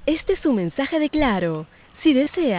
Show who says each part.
Speaker 1: Este es un mensaje de Claro. Si desea